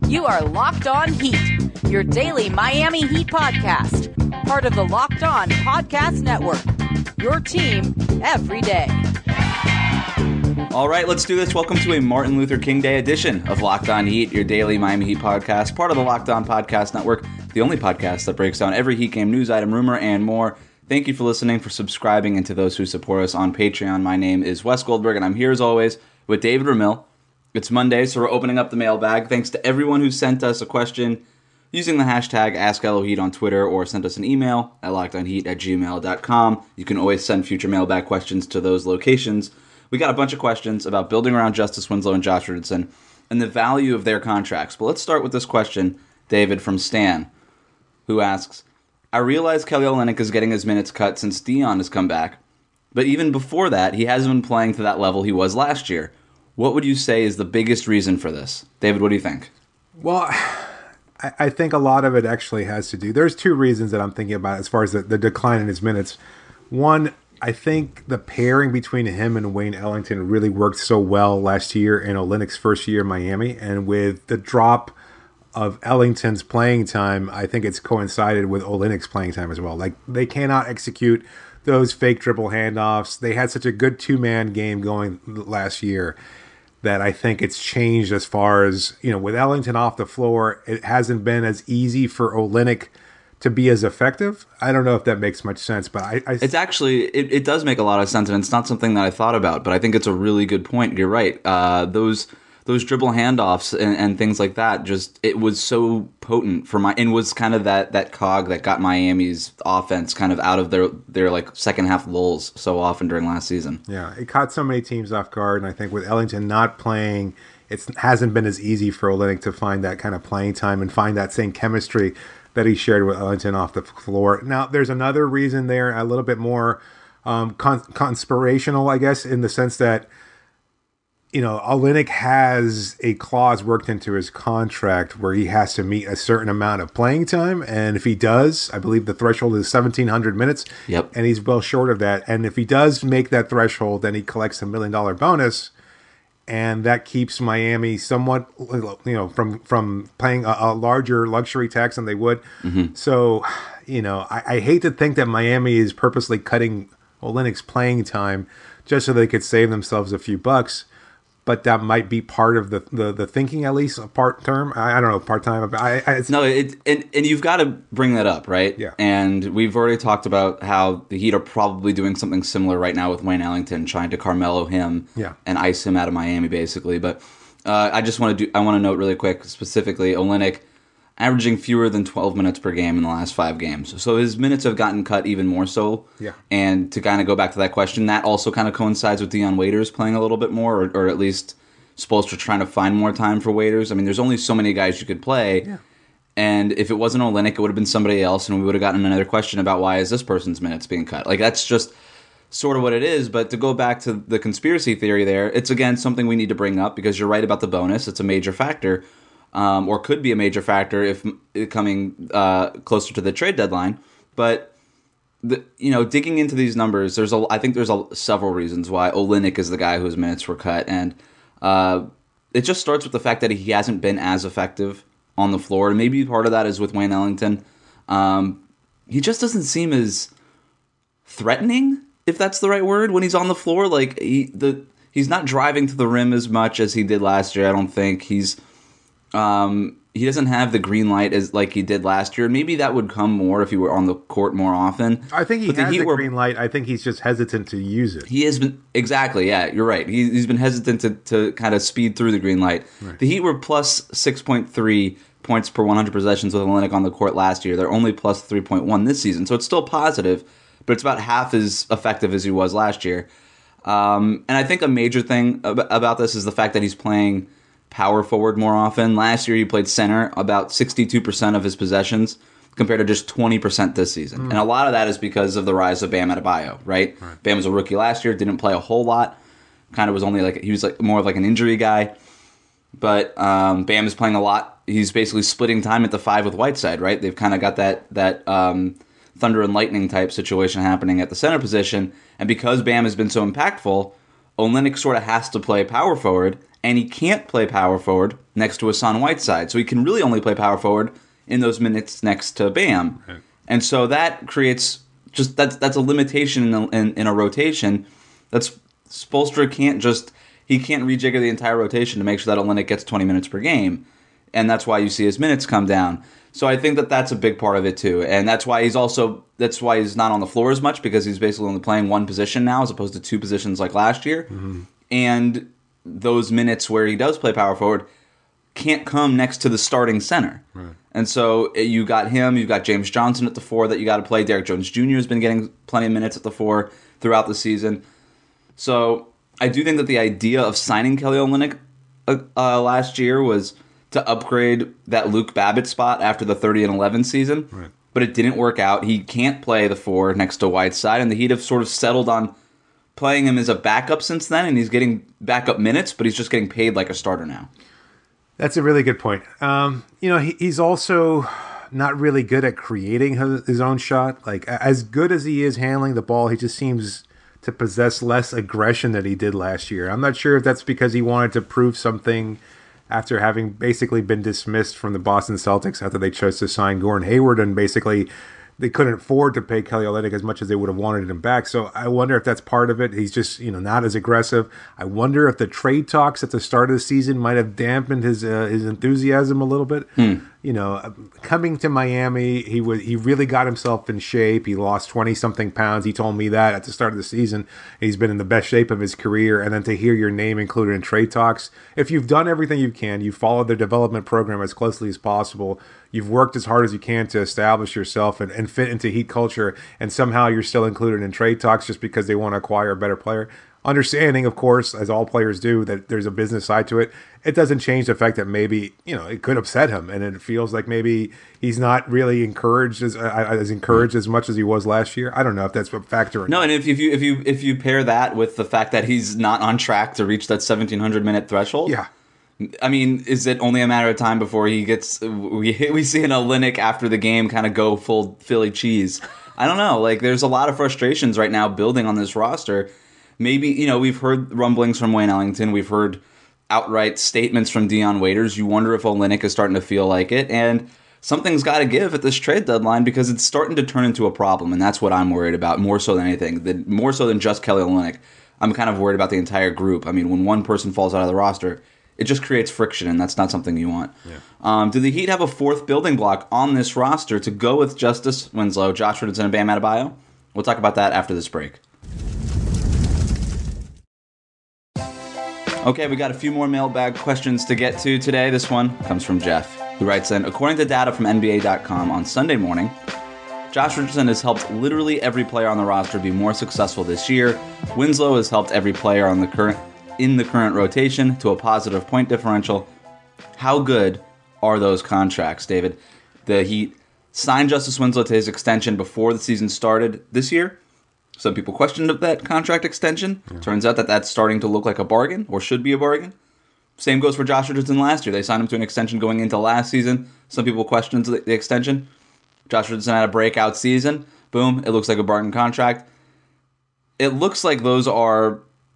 You are Locked On Heat, your daily Miami Heat podcast. Part of the Locked On Podcast Network, your team every day. All right, let's do this. Welcome to a Martin Luther King Day edition of Locked On Heat, your daily Miami Heat podcast, part of the Locked On Podcast Network, the only podcast that breaks down every Heat game news item, rumor, and more. Thank you for listening, for subscribing, and to those who support us on Patreon. My name is Wes Goldberg, and I'm here as always with David Ramil. It's Monday, so we're opening up the mailbag. Thanks to everyone who sent us a question using the hashtag AskLOHeat on Twitter or sent us an email at lockedonheat@gmail.com. You can always send future mailbag questions to those locations. We got a bunch of questions about building around Justice Winslow and Josh Richardson and the value of their contracts. But let's start with this question, David, from Stan, who asks, I realize Kelly Olynyk is getting his minutes cut since Dion has come back, but even before that, he hasn't been playing to that level he was last year. What would you say is the biggest reason for this? David, what do you think? Well, I think a lot of it actually has to do. There's two reasons that I'm thinking about as far as the decline in his minutes. One, I think the pairing between him and Wayne Ellington really worked so well last year in Olynyk's first year in Miami. And with the drop of Ellington's playing time, I think it's coincided with Olynyk's playing time as well. Like, they cannot execute those fake dribble handoffs. They had such a good two-man game going last year that I think it's changed as far as, you know, with Ellington off the floor, it hasn't been as easy for Olynyk to be as effective. I don't know if that makes much sense, but it's actually, it does make a lot of sense, and it's not something that I thought about, but I think it's a really good point. You're right. Those dribble handoffs and things like that, just, it was so potent for and was kind of that cog that got Miami's offense kind of out of their like second half lulls so often during last season. Yeah, it caught so many teams off guard, and I think with Ellington not playing, it hasn't been as easy for Olynyk to find that kind of playing time and find that same chemistry that he shared with Ellington off the floor. Now, there's another reason there, a little bit more conspirational, I guess, in the sense that, you know, Olynyk has a clause worked into his contract where he has to meet a certain amount of playing time. And if he does, I believe the threshold is 1,700 minutes. Yep. And he's well short of that. And if he does make that threshold, then he collects $1 million bonus. And that keeps Miami somewhat, you know, from paying a larger luxury tax than they would. Mm-hmm. So, you know, I hate to think that Miami is purposely cutting Olynyk's playing time just so they could save themselves a few bucks. But that might be part of the thinking, at least, part-term. I don't know, part-time. And you've got to bring that up, right? Yeah. And we've already talked about how the Heat are probably doing something similar right now with Wayne Ellington, trying to Carmelo him and ice him out of Miami, basically. But I want to note really quick, specifically, Olynyk averaging fewer than 12 minutes per game in the last 5 games. So his minutes have gotten cut even more so. Yeah. And to kind of go back to that question, that also kind of coincides with Dion Waiters playing a little bit more, or at least Spoelstra trying to find more time for Waiters. I mean, there's only so many guys you could play. Yeah. And if it wasn't Olynyk, it would have been somebody else, and we would have gotten another question about why is this person's minutes being cut. Like, that's just sort of what it is. But to go back to the conspiracy theory there, it's, again, something we need to bring up because you're right about the bonus. It's a major factor. Or could be a major factor if coming closer to the trade deadline. But digging into these numbers, I think there's several reasons why Olynyk is the guy whose minutes were cut, and it just starts with the fact that he hasn't been as effective on the floor, and maybe part of that is with Wayne Ellington. He just doesn't seem as threatening, if that's the right word, when he's on the floor. Like he's not driving to the rim as much as he did last year. I don't think he doesn't have the green light as like he did last year. Maybe that would come more if he were on the court more often. I think he has the green light. I think he's just hesitant to use it. He has been, exactly, yeah, you're right. He's been hesitant to kind of speed through the green light. Right. The Heat were plus 6.3 points per 100 possessions with Olynyk on the court last year. They're only plus 3.1 this season, so it's still positive, but it's about half as effective as he was last year. And I think a major thing about this is the fact that he's playing power forward more often. Last year he played center about 62% of his possessions compared to just 20% this season. And a lot of that is because of the rise of Bam Adebayo, right? Bam was a rookie last year, didn't play a whole lot. Kind of was only like, he was like more of like an injury guy. But Bam is playing a lot. He's basically splitting time at the 5 with Whiteside, right? They've kind of got that thunder and lightning type situation happening at the center position. And because Bam has been so impactful, Olynyk sort of has to play power forward, and he can't play power forward next to Hassan Whiteside. So he can really only play power forward in those minutes next to Bam. Right. And so that creates that's a limitation in a rotation. That's Spoelstra can't rejigger the entire rotation to make sure that Olynyk gets 20 minutes per game. And that's why you see his minutes come down. So I think that's a big part of it too. And that's why he's not on the floor as much, because he's basically only playing one position now as opposed to two positions like last year. Mm-hmm. And those minutes where he does play power forward can't come next to the starting center. Right. And so you got him, you've got James Johnson at the 4 that you got to play. Derek Jones Jr. has been getting plenty of minutes at the 4 throughout the season. So I do think that the idea of signing Kelly Olynyk last year was to upgrade that Luke Babbitt spot after the 30-11 season. Right. But it didn't work out. He can't play the 4 next to Whiteside, and the Heat have sort of settled on playing him as a backup since then, and he's getting backup minutes, but he's just getting paid like a starter now. That's a really good point. He's also not really good at creating his own shot. Like, as good as he is handling the ball, he just seems to possess less aggression than he did last year. I'm not sure if that's because he wanted to prove something after having basically been dismissed from the Boston Celtics after they chose to sign Gordon Hayward, and basically they couldn't afford to pay Kelly Olynyk as much as they would have wanted him back. So I wonder if that's part of it. He's just, not as aggressive. I wonder if the trade talks at the start of the season might have dampened his enthusiasm a little bit. Coming to Miami, he really got himself in shape. He lost 20-something pounds. He told me that at the start of the season. He's been in the best shape of his career. And then to hear your name included in trade talks, if you've done everything you can, you've followed the development program as closely as possible, you've worked as hard as you can to establish yourself and fit into Heat culture, and somehow you're still included in trade talks just because they want to acquire a better player. Understanding, of course, as all players do, that there's a business side to it. It doesn't change the fact that maybe, it could upset him, and it feels like maybe he's not really encouraged as much as he was last year. I don't know if that's a factor. No, and if you pair that with the fact that he's not on track to reach that 1,700-minute threshold, yeah. I mean, is it only a matter of time before he gets? We see an Olynyk after the game kind of go full Philly cheese. I don't know. Like, there's a lot of frustrations right now building on this roster. Maybe, we've heard rumblings from Wayne Ellington. We've heard outright statements from Dion Waiters. You wonder if Olynyk is starting to feel like it. And something's got to give at this trade deadline, because it's starting to turn into a problem. And that's what I'm worried about more so than anything. More so than just Kelly Olynyk. I'm kind of worried about the entire group. I mean, when one person falls out of the roster, it just creates friction, and that's not something you want. Yeah. Do the Heat have a fourth building block on this roster to go with Justice Winslow, Josh Richardson, and Bam Adebayo? We'll talk about that after this break. Okay, we got a few more mailbag questions to get to today. This one comes from Jeff, who writes in, according to data from NBA.com on Sunday morning, Josh Richardson has helped literally every player on the roster be more successful this year. Winslow has helped every player in the current rotation to a positive point differential. How good are those contracts, David? The Heat signed Justice Winslow to his extension before the season started this year. Some people questioned that contract extension. Yeah. Turns out that that's starting to look like a bargain, or should be a bargain. Same goes for Josh Richardson last year. They signed him to an extension going into last season. Some people questioned the extension. Josh Richardson had a breakout season. Boom, it looks like a bargain contract. It looks like those are...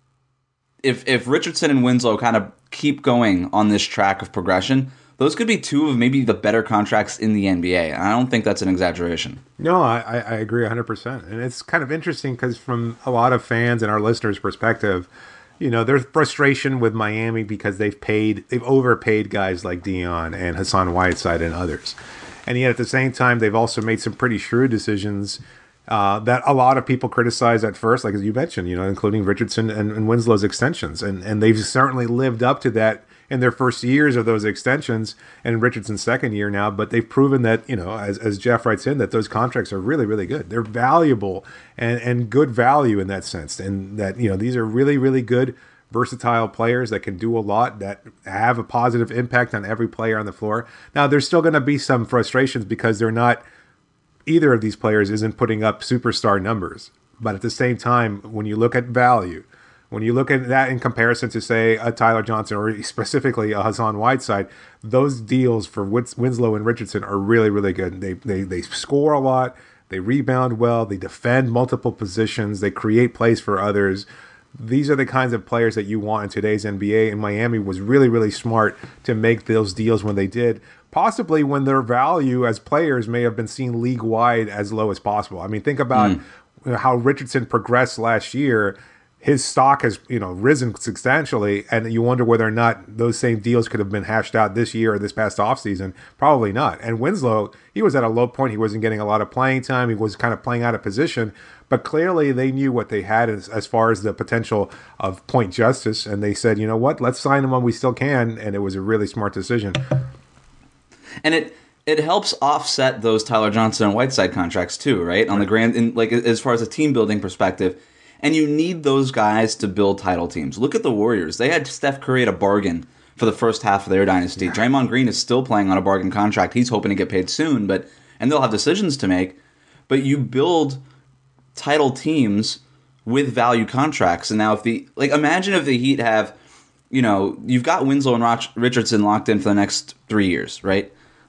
If Richardson and Winslow kind of keep going on this track of progression, those could be two of maybe the better contracts in the NBA. I don't think that's an exaggeration. No, I agree 100%. And it's kind of interesting because from a lot of fans and our listeners' perspective, there's frustration with Miami because they've overpaid guys like Dion and Hassan Whiteside and others. And yet at the same time, they've also made some pretty shrewd decisions that a lot of people criticized at first, like as you mentioned, including Richardson and Winslow's extensions. And they've certainly lived up to that in their first years of those extensions, and Richardson's second year now. But they've proven that, as Jeff writes in, that those contracts are really, really good. They're valuable and good value in that sense. And that, these are really, really good, versatile players that can do a lot, that have a positive impact on every player on the floor. Now, there's still going to be some frustrations because either of these players isn't putting up superstar numbers. But at the same time, when you look at value, when you look at that in comparison to, say, a Tyler Johnson or specifically a Hassan Whiteside, those deals for Winslow and Richardson are really, really good. They score a lot, they rebound well, they defend multiple positions, they create plays for others. these are the kinds of players that you want in today's NBA, and Miami was really, really smart to make those deals when they did, possibly when their value as players may have been seen league-wide as low as possible. I mean, think about how Richardson progressed last year. His stock has, risen substantially, and you wonder whether or not those same deals could have been hashed out this year or this past offseason. Probably not. And Winslow, he was at a low point. He wasn't getting a lot of playing time. He was kind of playing out of position. But clearly they knew what they had as far as the potential of point justice, and they said, you know what, let's sign him when we still can, and it was a really smart decision. And it helps offset those Tyler Johnson and Whiteside contracts too, right? On the grand, as far as a team building perspective. And you need those guys to build title teams. Look at the Warriors. They had Steph Curry at a bargain for the first half of their dynasty. Draymond Green is still playing on a bargain contract. He's hoping to get paid soon, and they'll have decisions to make. But you build title teams with value contracts. And now imagine if the Heat have, you've got Winslow and Richardson locked in for the next 3 years, right?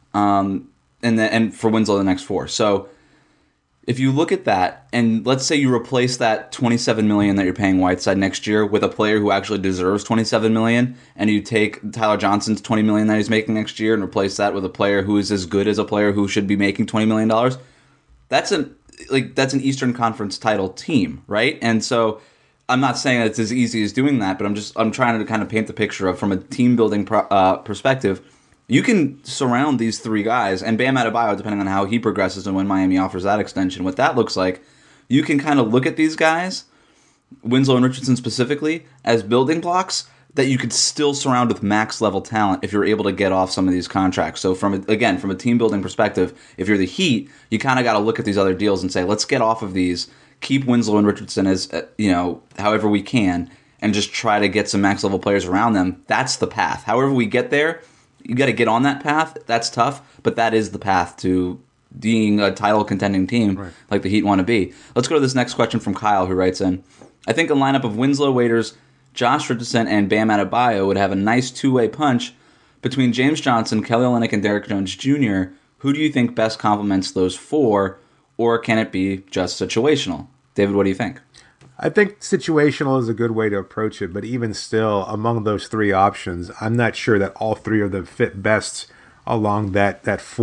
And for Winslow the next 4. So if you look at that, and let's say you replace that $27 million that you're paying Whiteside next year with a player who actually deserves $27 million, and you take Tyler Johnson's $20 million that he's making next year and replace that with a player who is as good as a player who should be making $20 million, that's an Eastern Conference title team, right? And so I'm not saying that it's as easy as doing that, but I'm trying to kind of paint the picture of, from a team building perspective, you can surround these 3 guys, and Bam Adebayo, depending on how he progresses and when Miami offers that extension, what that looks like, you can kind of look at these guys, Winslow and Richardson specifically, as building blocks that you could still surround with max level talent if you're able to get off some of these contracts. So from a team building perspective, if you're the Heat, you kind of got to look at these other deals and say, let's get off of these, keep Winslow and Richardson as, however we can, and just try to get some max level players around them. That's the path. However we get there, you got to get on that path. That's tough, but that is the path to being a title contending team like the Heat want to be. Let's go to this next question from Kyle, who writes in, I think a lineup of Winslow, Waiters, Josh Richardson, and Bam Adebayo would have a nice two-way punch between James Johnson, Kelly Olynyk, and Derrick Jones Jr. Who do you think best complements those 4, or can it be just situational? David, what do you think? I think situational is a good way to approach it, but even still, among those 3 options, I'm not sure that all 3 of them fit best along that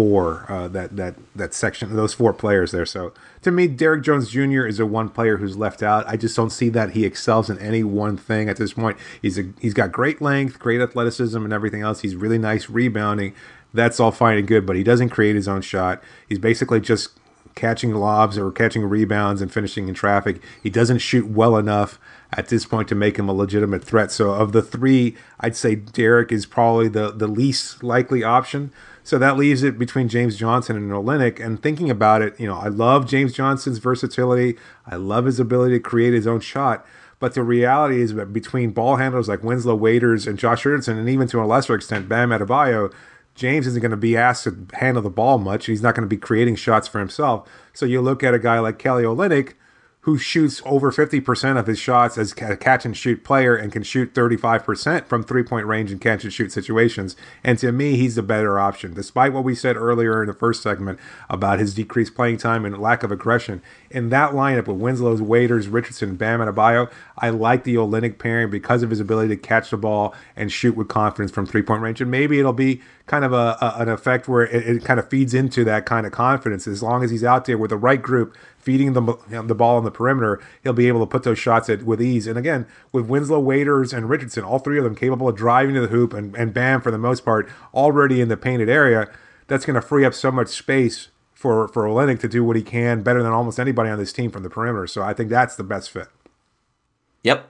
section, those 4 players there. So to me, Derrick Jones Jr. is a one player who's left out. I just don't see that he excels in any one thing at this point. He's got great length, great athleticism, and everything else. He's really nice rebounding. That's all fine and good, but he doesn't create his own shot. He's basically just catching lobs or catching rebounds and finishing in traffic. He doesn't shoot well enough at this point to make him a legitimate threat. So of the 3, I'd say Derrick is probably the least likely option. So that leaves it between James Johnson and Olynyk. And thinking about it, I love James Johnson's versatility. I love his ability to create his own shot. But the reality is that between ball handlers like Winslow, Waiters, and Josh Richardson, and even to a lesser extent, Bam Adebayo, James isn't going to be asked to handle the ball much. He's not going to be creating shots for himself. So you look at a guy like Kelly Olynyk, who shoots over 50% of his shots as a catch-and-shoot player and can shoot 35% from three-point range in catch-and-shoot situations. And to me, he's the better option. Despite what we said earlier in the first segment about his decreased playing time and lack of aggression, in that lineup with Winslow's, Waiters, Richardson, Bam Adebayo, I like the Olynyk pairing because of his ability to catch the ball and shoot with confidence from three-point range. And maybe it'll be kind of an effect where it kind of feeds into that kind of confidence. As long as he's out there with the right group, feeding the ball on the perimeter, he'll be able to put those shots with ease. And again, with Winslow, Waiters, and Richardson, all 3 of them capable of driving to the hoop, and Bam, for the most part, already in the painted area, that's going to free up so much space for Olynyk to do what he can better than almost anybody on this team from the perimeter. So I think that's the best fit. Yep.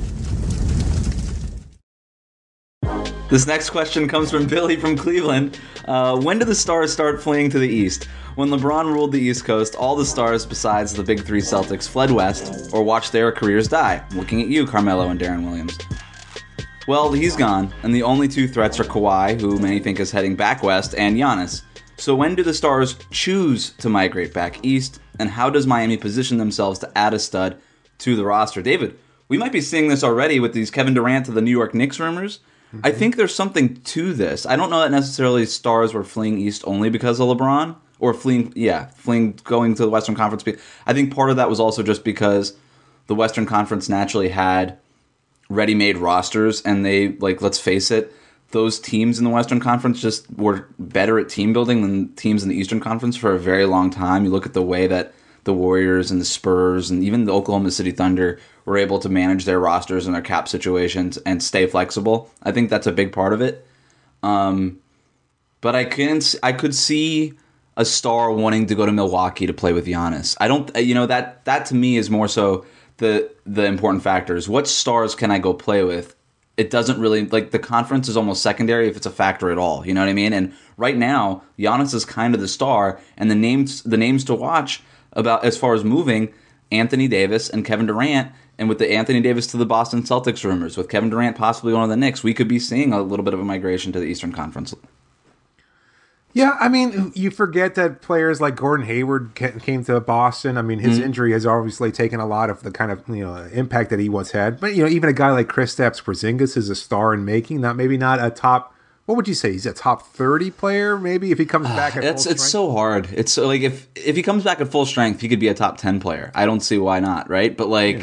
This next question comes from Billy from Cleveland. When do the Stars start fleeing to the East? When LeBron ruled the East Coast, all the stars besides the Big Three Celtics fled west or watched their careers die. I'm looking at you, Carmelo and Darren Williams. Well, he's gone, and the only 2 threats are Kawhi, who many think is heading back west, and Giannis. So when do the Stars choose to migrate back east, and how does Miami position themselves to add a stud to the roster? David, we might be seeing this already with these Kevin Durant to the New York Knicks rumors. Mm-hmm. I think there's something to this. I don't know that necessarily Stars were fleeing east only because of LeBron, or fleeing, going to the Western Conference. I think part of that was also just because the Western Conference naturally had ready-made rosters, and they, like, let's face it, those teams in the Western Conference just were better at team building than teams in the Eastern Conference for a very long time. You look at the way that the Warriors and the Spurs and even the Oklahoma City Thunder were able to manage their rosters and their cap situations and stay flexible. I think that's a big part of it. But I could see a star wanting to go to Milwaukee to play with Giannis. I don't, that to me is more so the important factors. What stars can I go play with? It doesn't really, like, the conference is almost secondary if it's a factor at all. You know what I mean? And right now, Giannis is kind of the star, and the names to watch about as far as moving, Anthony Davis and Kevin Durant. And with the Anthony Davis to the Boston Celtics rumors, with Kevin Durant possibly going to the Knicks, we could be seeing a little bit of a migration to the Eastern Conference. Yeah, I mean, you forget that players like Gordon Hayward came to Boston. I mean, his injury has obviously taken a lot of the kind of impact that he once had. But even a guy like Kristaps Porzingis is a star in making. Maybe not a top. What would you say? He's a top 30 player, maybe, if he comes back at full strength? It's so hard. It's so, like, if he comes back at full strength, he could be a top 10 player. I don't see why not, right? But, like...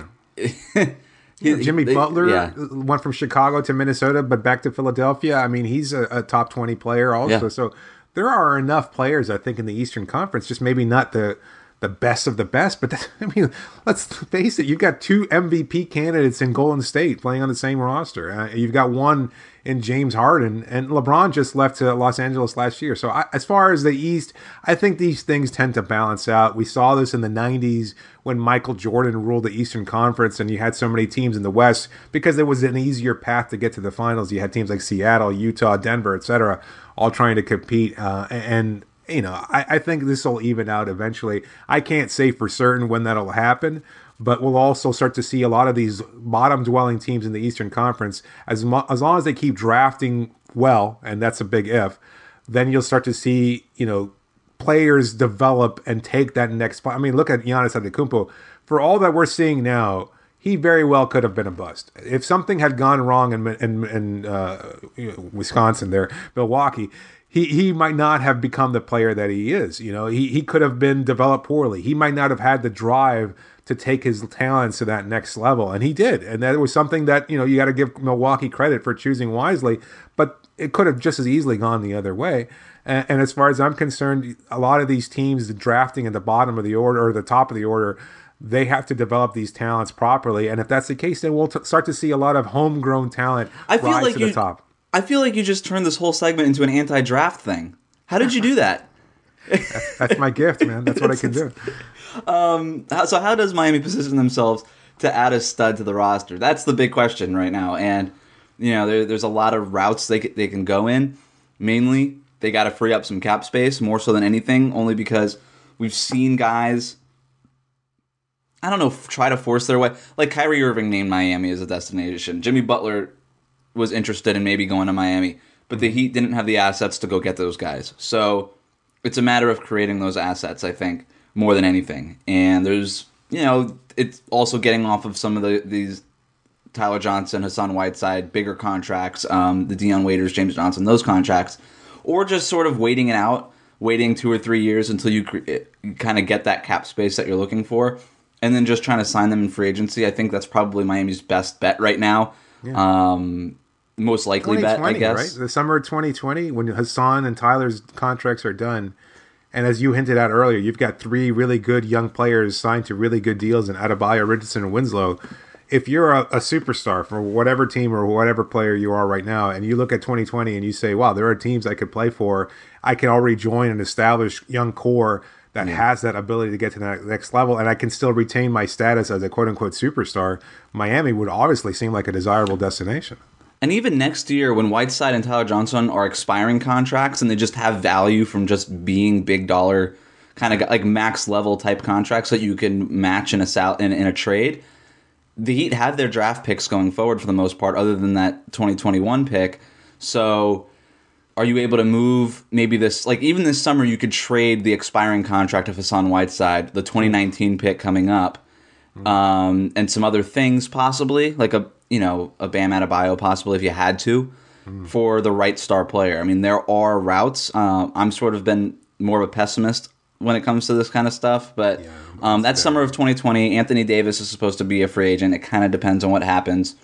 Jimmy Butler went from Chicago to Minnesota, but back to Philadelphia. I mean, he's a top 20 player also. Yeah. So there are enough players, I think, in the Eastern Conference, just maybe not the best of the best. But, let's face it, you've got 2 MVP candidates in Golden State playing on the same roster. You've got one in James Harden, and LeBron just left to Los Angeles last year. So as far as the East, I think these things tend to balance out. We saw this in the 90s when Michael Jordan ruled the Eastern Conference, and you had so many teams in the West because there was an easier path to get to the finals. You had teams like Seattle, Utah, Denver, etc., all trying to compete. I think this will even out eventually. I can't say for certain when that'll happen, but we'll also start to see a lot of these bottom-dwelling teams in the Eastern Conference, as long as they keep drafting well, and that's a big if, then you'll start to see, players develop and take that next spot. I mean, look at Giannis Antetokounmpo. For all that we're seeing now, he very well could have been a bust. If something had gone wrong in Wisconsin there, Milwaukee, he might not have become the player that he is. He could have been developed poorly. He might not have had the drive to take his talents to that next level, and he did. And that was something that, you got to give Milwaukee credit for choosing wisely, but it could have just as easily gone the other way. And as far as I'm concerned, a lot of these teams drafting at the bottom of the order or the top of the order, they have to develop these talents properly. And if that's the case, then we'll start to see a lot of homegrown talent rise to the top. I feel like you just turned this whole segment into an anti-draft thing. How did you do that? That's my gift, man. That's what I can do. So how does Miami position themselves to add a stud to the roster? That's the big question right now. And, there's a lot of routes they can go in. Mainly, they got to free up some cap space more so than anything, only because we've seen guys, I don't know, try to force their way. Like Kyrie Irving named Miami as a destination. Jimmy Butler was interested in maybe going to Miami, but the Heat didn't have the assets to go get those guys. So it's a matter of creating those assets, I think, more than anything. And there's, it's also getting off of some of these Tyler Johnson, Hassan Whiteside, bigger contracts, the Dion Waiters, James Johnson, those contracts, or just sort of waiting 2 or 3 years until you kind of get that cap space that you're looking for, and then just trying to sign them in free agency. I think that's probably Miami's best bet right now. Yeah. Most likely bet, I guess. Right? The summer of 2020, when Hassan and Tyler's contracts are done, and as you hinted at earlier, you've got 3 really good young players signed to really good deals in Adebayo, Richardson, and Winslow. If you're a superstar for whatever team or whatever player you are right now, and you look at 2020 and you say, wow, there are teams I could play for, I can already join an established young core that has that ability to get to the next level, and I can still retain my status as a quote-unquote superstar, Miami would obviously seem like a desirable destination. And even next year, when Whiteside and Tyler Johnson are expiring contracts and they just have value from just being big dollar, kind of like max level type contracts that you can match in a trade, the Heat have their draft picks going forward for the most part, other than that 2021 pick. So are you able to move maybe this, like even this summer, you could trade the expiring contract of Hassan Whiteside, the 2019 pick coming up, and some other things possibly, like a Bam Adebayo possibly if you had to, for the right star player. I mean, there are routes. I'm sort of been more of a pessimist when it comes to this kind of stuff, but that summer of 2020, Anthony Davis is supposed to be a free agent. It kind of depends on what happens.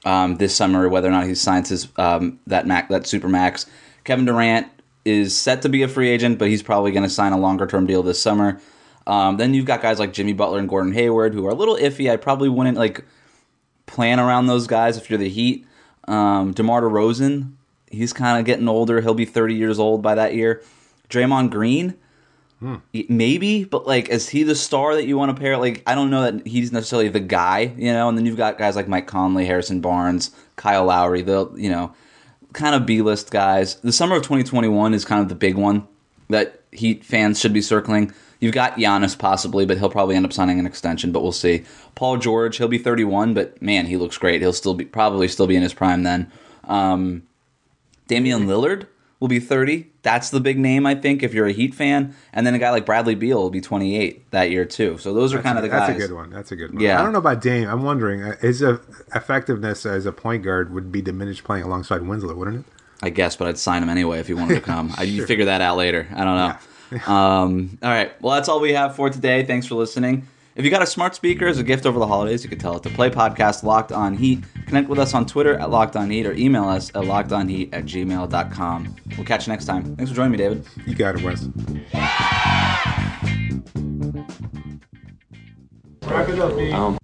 this summer, whether or not he signs his that super max. Kevin Durant is set to be a free agent, but he's probably going to sign a longer term deal this summer. Then you've got guys like Jimmy Butler and Gordon Hayward who are a little iffy. I probably wouldn't plan around those guys if you're the Heat. DeMar DeRozan, he's kind of getting older. He'll be 30 years old by that year. Draymond Green, maybe, but is he the star that you want to pair? I don't know that he's necessarily the guy, And then you've got guys like Mike Conley, Harrison Barnes, Kyle Lowry, kind of B-list guys. The summer of 2021 is kind of the big one that Heat fans should be circling. You've got Giannis possibly, but he'll probably end up signing an extension, but we'll see. Paul George, he'll be 31, but man, he looks great. He'll probably still be in his prime then. Damian Lillard will be 30. That's the big name, I think, if you're a Heat fan. And then a guy like Bradley Beal will be 28 that year, too. So those are kind of the guys. That's a good one. Yeah. I don't know about Dame. I'm wondering, his effectiveness as a point guard would be diminished playing alongside Winslow, wouldn't it? I guess, but I'd sign him anyway if he wanted to come. Sure. You figure that out later. I don't know. Yeah. All right. Well, that's all we have for today. Thanks for listening. If you got a smart speaker as a gift over the holidays, you can tell it to play podcast Locked On Heat. Connect with us on Twitter at Locked On Heat or email us at lockedonheat@gmail.com. We'll catch you next time. Thanks for joining me, David. You got it, Wes. Wrap it up, B.